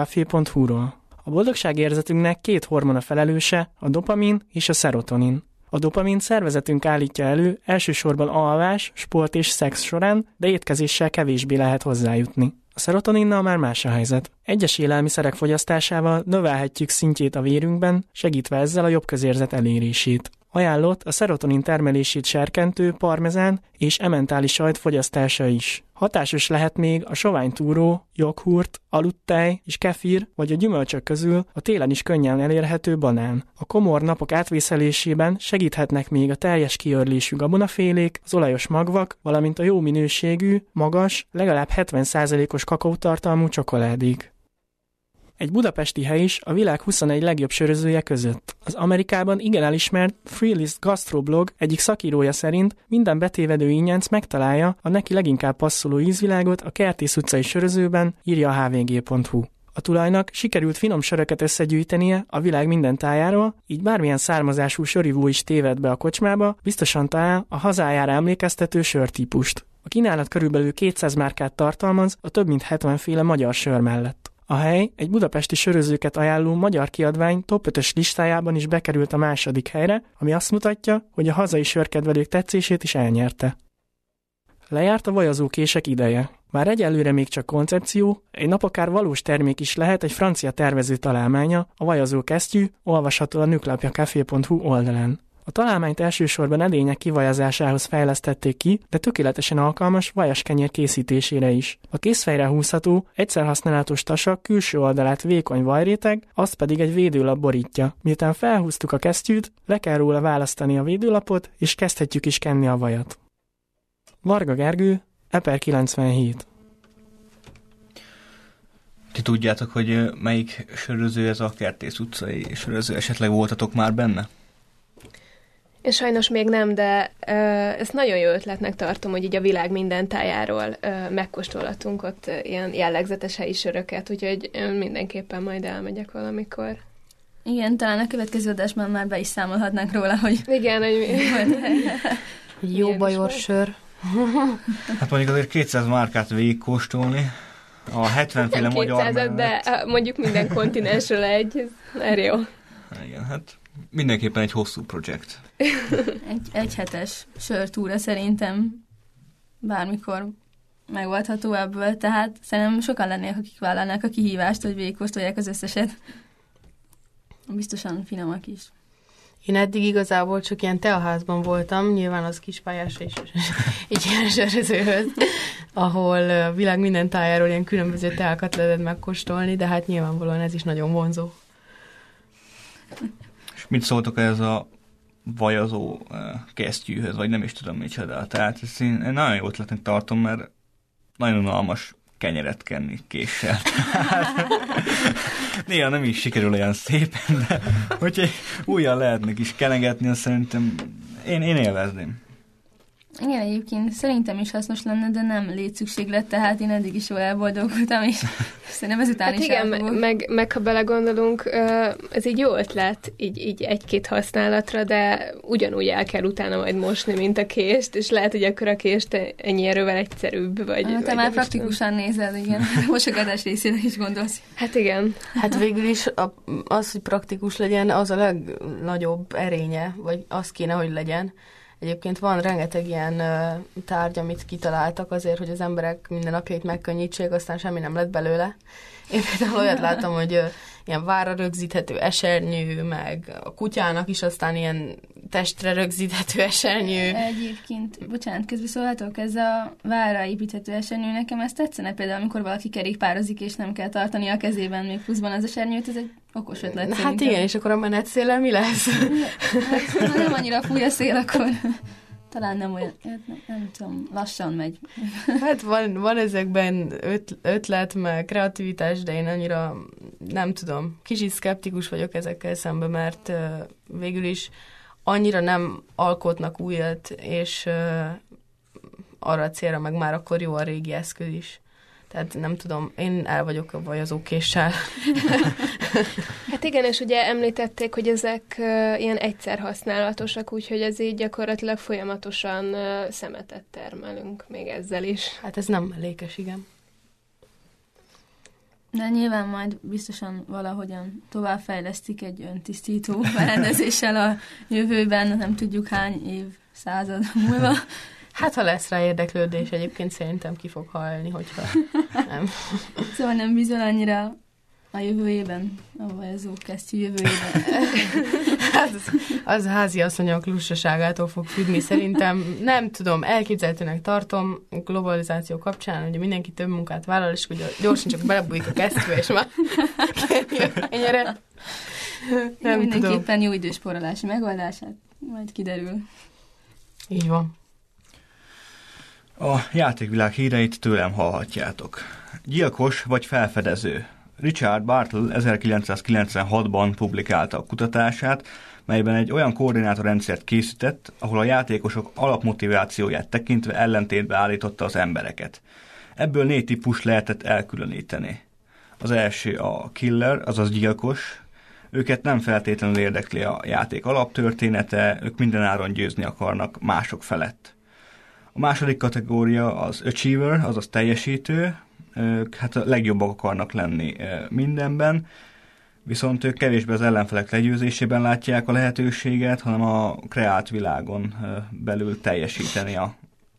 nőklapjakafé.hu-ról. A boldogságérzetünknek két hormon a felelőse, a dopamin és a szerotonin. A dopamint szervezetünk állítja elő elsősorban alvás, sport és szex során, de étkezéssel kevésbé lehet hozzájutni. A szerotoninnal már más a helyzet. Egyes élelmiszerek fogyasztásával növelhetjük szintjét a vérünkben, segítve ezzel a jobb közérzet elérését. Ajánlott a szerotonin termelését serkentő parmezán és ementáli sajt fogyasztása is. Hatásos lehet még a soványtúró, joghurt, aludtej és kefir, vagy a gyümölcsök közül a télen is könnyen elérhető banán. A komor napok átvészelésében segíthetnek még a teljes kiörlésű gabonafélék, az olajos magvak, valamint a jó minőségű, magas, legalább 70%-os kakaótartalmú csokoládék. Egy budapesti hely is a világ 21 legjobb sörözője között. Az Amerikában igen elismert Freelist Gastroblog egyik szakírója szerint minden betévedő ínyenc megtalálja a neki leginkább passzoló ízvilágot a Kertész utcai sörözőben, írja a hvg.hu. A tulajnak sikerült finom söröket összegyűjtenie a világ minden tájáról, így bármilyen származású sörivó is téved be a kocsmába, biztosan talál a hazájára emlékeztető sörtípust. A kínálat körülbelül 200 márkát tartalmaz a több mint 70 féle magyar sör mellett. A hely egy budapesti sörözőket ajánló magyar kiadvány top 5-ös listájában is bekerült a második helyre, ami azt mutatja, hogy a hazai sörkedvelők tetszését is elnyerte. Lejárt a vajazókések ideje. Bár egyelőre még csak koncepció, egy nap akár valós termék is lehet egy francia tervező találmánya, a vajazókesztyű, olvasható a nuklapjacafé.hu oldalán. A találmányt elsősorban edények kivajazásához fejlesztették ki, de tökéletesen alkalmas vajaskenyér készítésére is. A kézfejre húzható, egyszerhasználatos tasak külső oldalát vékony vajréteg, azt pedig egy védőlap borítja. Miután felhúztuk a kesztyűt, le kell róla választani a védőlapot, és kezdhetjük is kenni a vajat. Varga Gergő, Eper 97. Ti tudjátok, hogy melyik söröző ez a Kertész utcai söröző? Esetleg voltatok már benne? Én sajnos még nem, de ezt nagyon jó ötletnek tartom, hogy így a világ minden tájáról megkóstolhatunk ott ilyen jellegzetes helyi söröket, úgyhogy mindenképpen majd elmegyek valamikor. Igen, talán a következő adásban már be is számolhatnánk róla, hogy... Igen, hogy jó bajos sör. Hát mondjuk azért 200 márkát végigkóstolni. A 70 féle magyar 200, de mondjuk minden kontinensről egy, ez jó. Igen, hát mindenképpen egy hosszú projekt. Egy hetes sörtúra szerintem bármikor megoldható ebből, tehát szerintem sokan lennének, akik vállalnák a kihívást, hogy végigkóstolják az összeset. Biztosan finomak is. Én eddig igazából csak ilyen teaházban voltam, nyilván az kispályás és egy ilyen sörözőhöz, ahol világ minden tájáról ilyen különböző teákat lehet megkóstolni, de hát nyilvánvalóan ez is nagyon vonzó. És mit szóltok ez a vajazó kesztyűhöz, vagy nem is tudom micsoda. Tehát ezt én nagyon jó ötletnek tartom, mert nagyon unalmas kenyeret kenni késsel. Néha nem is sikerül olyan szépen, de hogyha újjal lehetnek is kenegetni, azt szerintem én élvezném. Igen, egyébként szerintem is hasznos lenne, de nem létszükséglet, tehát én eddig is jól elboldogultam, és szerintem ezután hát is igen, meg ha belegondolunk, ez egy jó ötlet, így egy-két használatra, de ugyanúgy el kell utána majd mosni, mint a kést, és lehet, hogy akkor a kést ennyi erővel egyszerűbb. Te már praktikusan nézed, igen. Mosogatás részére is gondolsz. Hát igen. Hát végül is az, hogy praktikus legyen, az a legnagyobb erénye, vagy az kéne, hogy legyen. Egyébként van rengeteg ilyen tárgy, amit kitaláltak azért, hogy az emberek minden napjait megkönnyítsék, aztán semmi nem lett belőle. Én például olyat láttam, hogy ilyen vára rögzíthető esernyő, meg a kutyának is aztán ilyen testre rögzíthető esernyő. Egyébként, bocsánat, közbeszólhatok, ez a vára építhető esernyő, nekem ezt tetszene például, amikor valaki kerékpározik, és nem kell tartani a kezében még pluszban az esernyőt, ez egy okos ötlet. Hát igen, és akkor a menetszéllel mi lesz? Hát, nem annyira fúj a szél, akkor talán nem olyan, nem tudom, lassan megy. Hát van ezekben ötlet, meg kreativitás, de én annyira nem tudom, kicsit szkeptikus vagyok ezekkel szemben, mert végül is annyira nem alkotnak újat, és arra a célra meg már akkor jó a régi eszköz is. Tehát nem tudom, én el vagyok a vajazókéssel. Hát igen, és ugye említették, hogy ezek ilyen egyszer használatosak, úgyhogy ez így gyakorlatilag folyamatosan szemetet termelünk még ezzel is. Hát ez nem mellékes, igen. De nyilván majd biztosan valahogyan továbbfejlesztik egy öntisztító berendezéssel a jövőben, nem tudjuk hány év, század múlva. Hát, ha lesz rá érdeklődés, egyébként szerintem ki fog halni, hogyha nem. Szóval nem bízol annyira a jövőjében, a vajazókesztyű jövőjében. Hát az háziasszonyok lussaságától fog függni, szerintem, nem tudom, elképzelhetőnek tartom globalizáció kapcsán, hogy mindenki több munkát vállal, és ugye gyorsan csak belebújik a kesztyűbe, és már ennyire. Nem mindenképpen tudom. jó idősporolási megoldását, majd kiderül. Így van. A játékvilág híreit tőlem hallhatjátok. Gyilkos vagy felfedező. Richard Bartle 1996-ban publikálta a kutatását, melyben egy olyan koordinátorrendszert készített, ahol a játékosok alapmotivációját tekintve ellentétbe állította az embereket. Ebből 4 típust lehetett elkülöníteni. Az első a killer, azaz gyilkos. Őket nem feltétlenül érdekli a játék alaptörténete, ők mindenáron győzni akarnak mások felett. A második kategória az achiever, azaz teljesítő. Ők hát a legjobbak akarnak lenni mindenben, viszont ők kevésbé az ellenfelek legyőzésében látják a lehetőséget, hanem a kreált világon belül teljesíteni a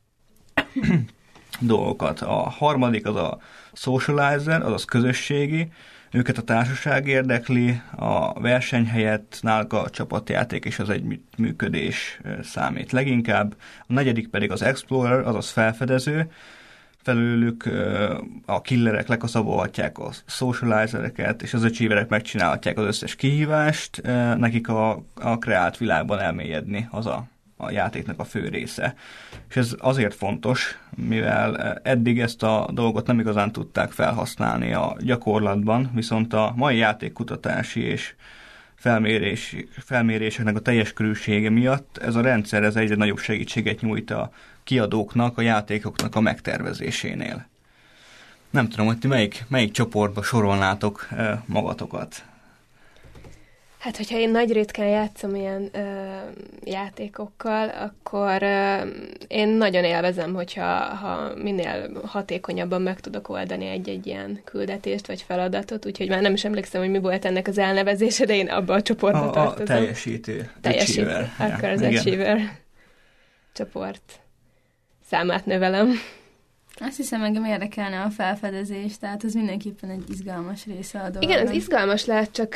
dolgokat. A harmadik az a socializer, azaz közösségi. Őket a társaság érdekli, a verseny helyett náluk a csapatjáték és az együttműködés számít leginkább. A negyedik pedig az explorer, azaz felfedező. Felőlük a killerek lekaszabolhatják a socializereket, és az achieverek megcsinálhatják az összes kihívást, nekik a kreált világban elmélyedni az a játéknak a fő része. És ez azért fontos, mivel eddig ezt a dolgot nem igazán tudták felhasználni a gyakorlatban, viszont a mai játékkutatási és felméréseknek a teljes körülsége miatt ez a rendszer egyre nagyobb segítséget nyújt a kiadóknak, a játékoknak a megtervezésénél. Nem tudom, hogy ti melyik csoportba sorolnátok magatokat? Hát, hogyha én nagy ritkán játszom ilyen játékokkal, akkor én nagyon élvezem, ha minél hatékonyabban meg tudok oldani egy ilyen küldetést vagy feladatot, úgyhogy már nem is emlékszem, hogy mi volt ennek az elnevezése, de én abba a csoportba tartozom. A teljesítő. Akkor az achiever csoport számát növelem. Azt hiszem, engem érdekelne a felfedezés, tehát az mindenképpen egy izgalmas része a dolognak. Igen, az izgalmas lehet, csak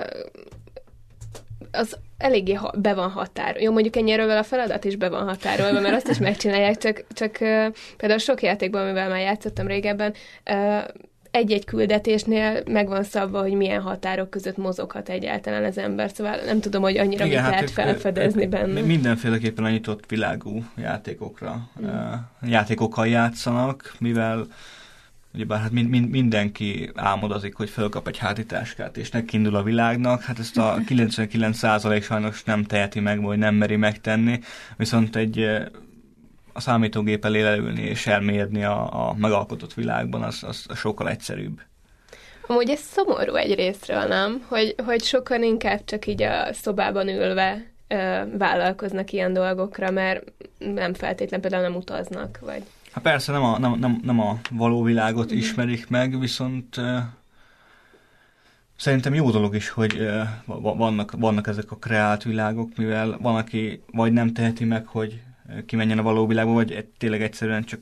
az eléggé be van határolva. Jó, mondjuk ennyire a feladat is be van határolva, mert azt is megcsinálják, csak például sok játékban, amivel már játszottam régebben, egy-egy küldetésnél meg van szabva, hogy milyen határok között mozoghat egyáltalán az ember, szóval nem tudom, hogy annyira mit lehet felfedezni benne. Mindenféleképpen a nyitott világú játékokkal játszanak, mivel ugyebár hát mindenki álmodozik, hogy fölkap egy hátitáskát, és nekindul a világnak, hát ezt a 99% sajnos nem teheti meg, vagy nem meri megtenni, viszont a számítógép elé leülni és elmélyedni a megalkotott világban, az sokkal egyszerűbb. Amúgy ez szomorú egy részről, nem? Hogy sokan inkább csak így a szobában ülve vállalkoznak ilyen dolgokra, mert nem feltétlenül például nem utaznak, vagy... Hát persze nem a való világot ismerik meg, viszont szerintem jó dolog is, hogy vannak ezek a kreált világok, mivel van, aki vagy nem teheti meg, hogy kimenjen a való világba, vagy tényleg egyszerűen csak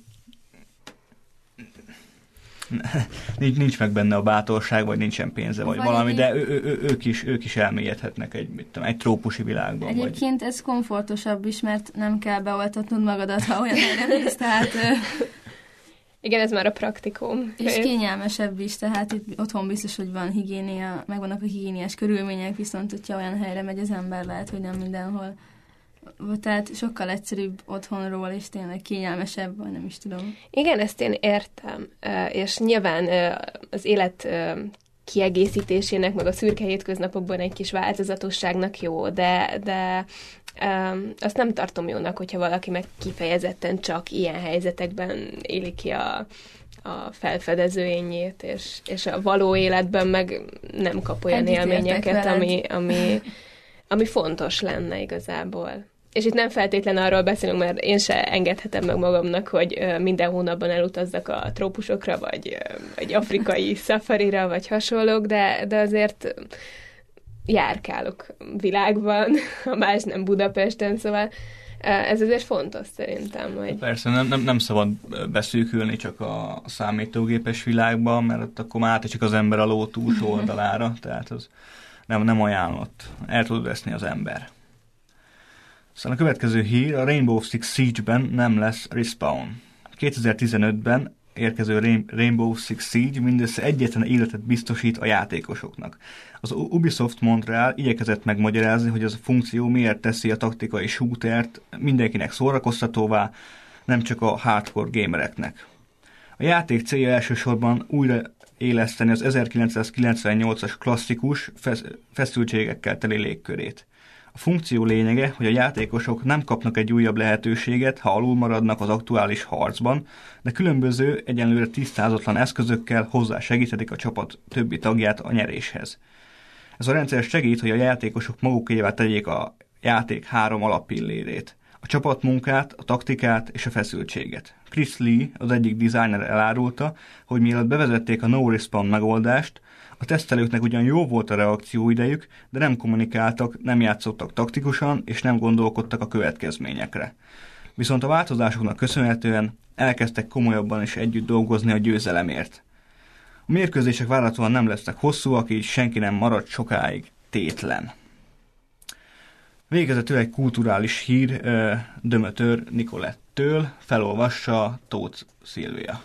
nincs meg benne a bátorság, vagy nincsen pénze, vagy valami, de ők is elmélyedhetnek egy trópusi világban. Egyébként ez komfortosabb is, mert nem kell beoltatnod magadat, ha olyan helyre mész, tehát... Igen, ez már a praktikum. És kényelmesebb is, tehát itt otthon biztos, hogy van higiénia, megvannak a higiéniás körülmények, viszont hogyha olyan helyre megy az ember, lehet, hogy nem mindenhol. Tehát sokkal egyszerűbb otthonról, és tényleg kényelmesebb, vagy nem is tudom. Igen, ezt én értem, és nyilván az élet kiegészítésének, meg a szürke hétköznapokban egy kis változatosságnak jó, de azt nem tartom jónak, hogyha valaki meg kifejezetten csak ilyen helyzetekben éli ki a felfedezőényét, és a való életben meg nem kap olyan élményeket, ami fontos lenne igazából. és itt nem feltétlen arról beszélünk, mert én se engedhetem meg magamnak, hogy minden hónapban elutazzak a trópusokra, vagy egy afrikai szafarira, vagy hasonlók, de azért járkálok világban, ha más nem Budapesten, szóval ez azért fontos szerintem. Hogy... Persze, nem szabad beszűkülni csak a számítógépes világban, mert ott akkor már átesik az ember a ló túlsó oldalára, tehát az nem ajánlott. El tud veszni az ember. Szóval a következő hír, a Rainbow Six Siege-ben nem lesz respawn. 2015-ben érkező Rainbow Six Siege mindössze egyetlen életet biztosít a játékosoknak. Az Ubisoft Montreal igyekezett megmagyarázni, hogy ez a funkció miért teszi a taktikai shootert mindenkinek szórakoztatóvá, nem csak a hardcore gamereknek. A játék célja elsősorban újraéleszteni az 1998-as klasszikus feszültségekkel teli légkörét. A funkció lényege, hogy a játékosok nem kapnak egy újabb lehetőséget, ha alul maradnak az aktuális harcban, de különböző, egyenlőre tisztázatlan eszközökkel hozzásegíthetik a csapat többi tagját a nyeréshez. Ez a rendszer segít, hogy a játékosok magukévá tegyék a játék 3 alappillérét: a csapatmunkát, a taktikát és a feszültséget. Chris Lee, az egyik designer elárulta, hogy mielőtt bevezették a no respawn megoldást, a tesztelőknek ugyan jó volt a reakcióidejük, de nem kommunikáltak, nem játszottak taktikusan, és nem gondolkodtak a következményekre. Viszont a változásoknak köszönhetően elkezdtek komolyabban is együtt dolgozni a győzelemért. A mérkőzések várhatóan nem lesznek hosszúak, így senki nem marad sokáig tétlen. Végezetül egy kulturális hír Dömötör Nicolettől, felolvassa Tóth Szilvia.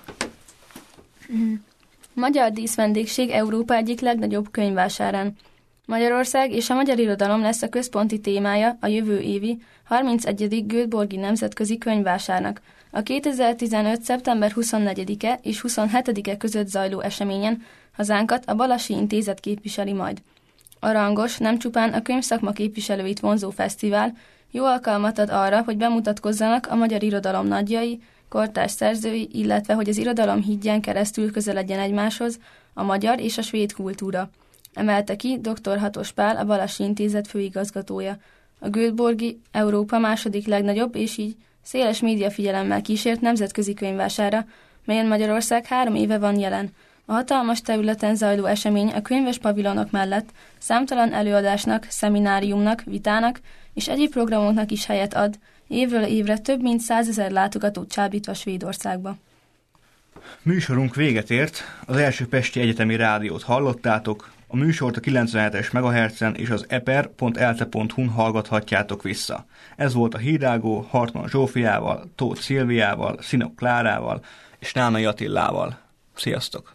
Magyar díszvendégség Európa egyik legnagyobb könyvvásárán. Magyarország és a magyar irodalom lesz a központi témája a jövő évi 31. Göteborgi Nemzetközi Könyvvásárnak. A 2015. szeptember 24-e és 27-e között zajló eseményen hazánkat a Balassi Intézet képviseli majd. A rangos, nem csupán a könyvszakma képviselőit vonzó fesztivál jó alkalmat ad arra, hogy bemutatkozzanak a magyar irodalom nagyjai, kortárs szerzői, illetve hogy az irodalom hídján keresztül közeledjen egymáshoz a magyar és a svéd kultúra. Emelte ki dr. Hatos Pál, a Balassi Intézet főigazgatója. A Göteborgi Európa második legnagyobb és így széles médiafigyelemmel kísért nemzetközi könyvvására, melyen Magyarország 3 éve van jelen. A hatalmas területen zajló esemény a könyves pavilonok mellett számtalan előadásnak, szemináriumnak, vitának és egyéb programoknak is helyet ad, évről évre több mint 100 000 látogatót csábítva Svédországba. Műsorunk véget ért, az első Pesti Egyetemi Rádiót hallottátok, a műsort a 97-es MHz-en és az eper.elte.hu-n hallgathatjátok vissza. Ez volt a Hírágó Hartman Zsófiával, Tóth Szilviával, Szinok Klárával és Nánai Attillával. Sziasztok!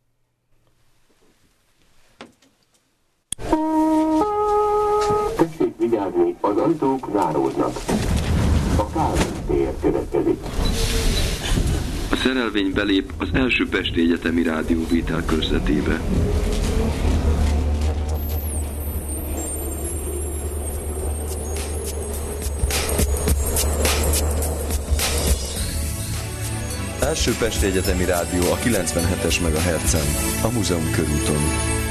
Tessék vigyázni, az ajtók záródnak. A Kálvin tér következik. A szerelvény belép az első Pesti Egyetemi Rádióvétel körzetébe. Első Pesti Egyetemi Rádió a 97-es MHz-en, a Múzeum körúton.